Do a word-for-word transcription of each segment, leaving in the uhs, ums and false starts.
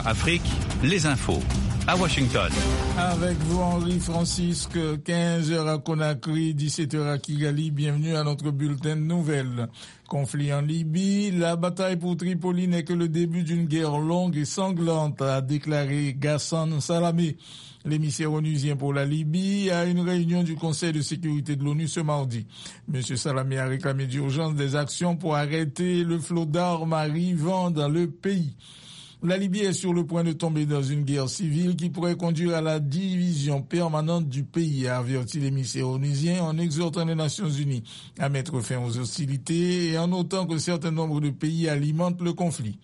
Afrique, les infos. À Washington. Avec vous, Henri Francisque, quinze heures à Conakry, dix-sept heures à Kigali. Bienvenue à notre bulletin de nouvelles. Conflit en Libye, la bataille pour Tripoli n'est que le début d'une guerre longue et sanglante, a déclaré Ghassan Salamé, l'émissaire onusien pour la Libye, à une réunion du Conseil de sécurité de l'ONU ce mardi. Monsieur Salamé a réclamé d'urgence des actions pour arrêter le flot d'armes arrivant dans le pays. La Libye est sur le point de tomber dans une guerre civile qui pourrait conduire à la division permanente du pays, a averti l'émissaire onusien en exhortant les Nations Unies à mettre fin aux hostilités et en notant que certains nombres de pays alimentent le conflit.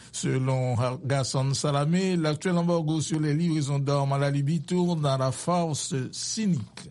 Selon Ghassan Salamé, l'actuel embargo sur les livraisons d'armes à la Libye tourne à la farce cynique.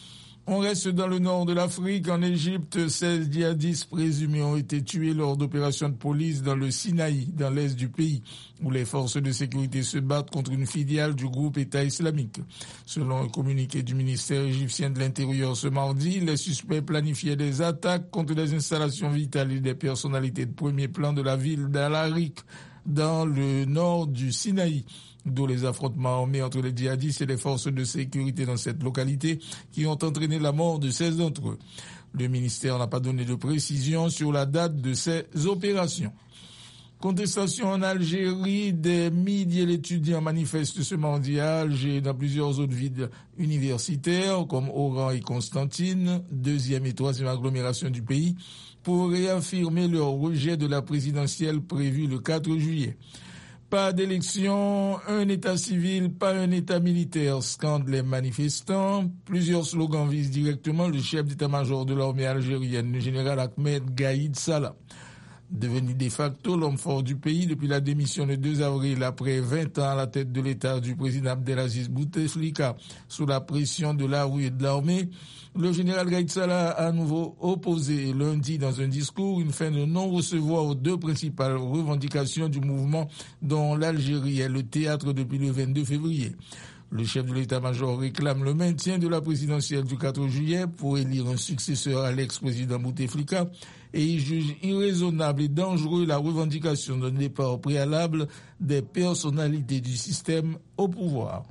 On reste dans le nord de l'Afrique. En Égypte, seize djihadistes présumés ont été tués lors d'opérations de police dans le Sinaï, dans l'est du pays, où les forces de sécurité se battent contre une filiale du groupe État islamique. Selon un communiqué du ministère égyptien de l'Intérieur ce mardi, les suspects planifiaient des attaques contre des installations vitales et des personnalités de premier plan de la ville d'Al-Arik, dans le nord du Sinaï, d'où les affrontements armés entre les djihadistes et les forces de sécurité dans cette localité qui ont entraîné la mort de seize d'entre eux. Le ministère n'a pas donné de précision sur la date de ces opérations. Contestation en Algérie, des milliers d'étudiants manifestent ce mardi à Alger et dans plusieurs autres villes universitaires comme Oran et Constantine, deuxième et troisième agglomération du pays, pour réaffirmer leur rejet de la présidentielle prévue le quatre juillet. Pas d'élection, un état civil, pas un état militaire, scandent les manifestants. Plusieurs slogans visent directement le chef d'état-major de l'armée algérienne, le général Ahmed Gaïd Salah. Devenu de facto l'homme fort du pays depuis la démission le deux avril après vingt ans à la tête de l'État du président Abdelaziz Bouteflika sous la pression de la rue et de l'armée, le général Gaïd Salah a à nouveau opposé lundi dans un discours une fin de non-recevoir aux deux principales revendications du mouvement dont l'Algérie est le théâtre depuis le vingt-deux février. Le chef de l'état-major réclame le maintien de la présidentielle du quatre juillet pour élire un successeur à l'ex-président Bouteflika et il juge irraisonnable et dangereux la revendication d'un départ préalable des personnalités du système au pouvoir.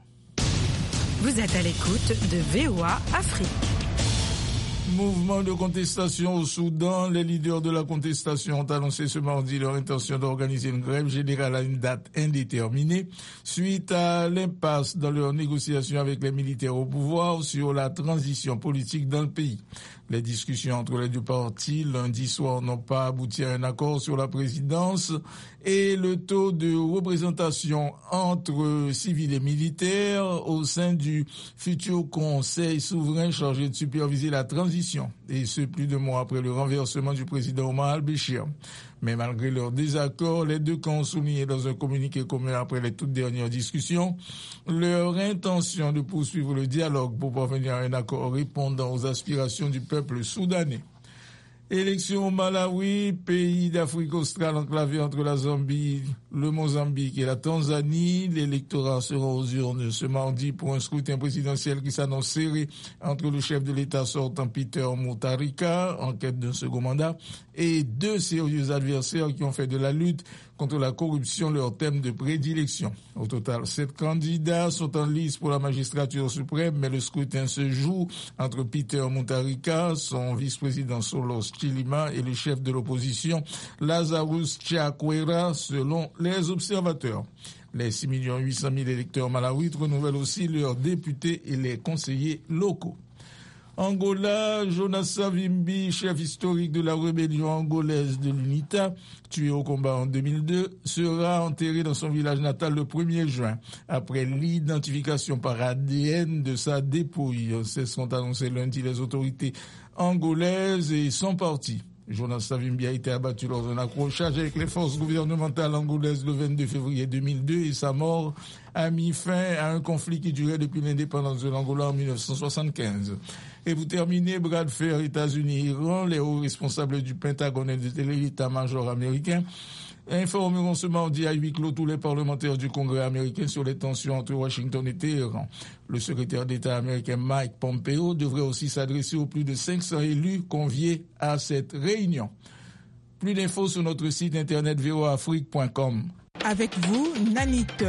Vous êtes à l'écoute de V O A Afrique. Mouvement de contestation au Soudan, les leaders de la contestation ont annoncé ce mardi leur intention d'organiser une grève générale à une date indéterminée suite à l'impasse dans leurs négociations avec les militaires au pouvoir sur la transition politique dans le pays. Les discussions entre les deux partis lundi soir n'ont pas abouti à un accord sur la présidence et le taux de représentation entre civils et militaires au sein du futur Conseil souverain chargé de superviser la transition, et ce plus de mois après le renversement du président Omar al-Béchir. Mais malgré leur désaccord, les deux camps ont souligné dans un communiqué commun après les toutes dernières discussions leur intention de poursuivre le dialogue pour parvenir à un accord répondant aux aspirations du peuple soudanais. Élection au Malawi, pays d'Afrique australe enclavé entre la Zambie, le Mozambique et la Tanzanie. L'électorat sera aux urnes ce mardi pour un scrutin présidentiel qui s'annonce serré entre le chef de l'État sortant Peter Mutharika, en quête d'un second mandat, et deux sérieux adversaires qui ont fait de la lutte contre la corruption leur thème de prédilection. Au total, sept candidats sont en lice pour la magistrature suprême, mais le scrutin se joue entre Peter Mutharika, son vice-président Solos Chilima et le chef de l'opposition Lazarus Chakwera, selon les observateurs. Les six millions huit cent mille électeurs malawites renouvellent aussi leurs députés et les conseillers locaux. Angola, Jonas Savimbi, chef historique de la rébellion angolaise de l'UNITA, tué au combat en deux mille deux, sera enterré dans son village natal le premier juin, après l'identification par A D N de sa dépouille. C'est ce qu'ont annoncé lundi les autorités angolaises et son parti. Jonas Savimbi a été abattu lors d'un accrochage avec les forces gouvernementales angolaises le vingt-deux février deux mille deux et sa mort a mis fin à un conflit qui durait depuis l'indépendance de l'Angola en dix-neuf cent soixante-quinze. Et pour terminer, bras de fer États-Unis-Iran, les hauts responsables du Pentagone et de l'état-major américain informeront ce mardi à huis clos tous les parlementaires du Congrès américain sur les tensions entre Washington et Téhéran. Le secrétaire d'État américain Mike Pompeo devrait aussi s'adresser aux plus de cinq cents élus conviés à cette réunion. Plus d'infos sur notre site internet v o a afrique point com. Avec vous, Nanit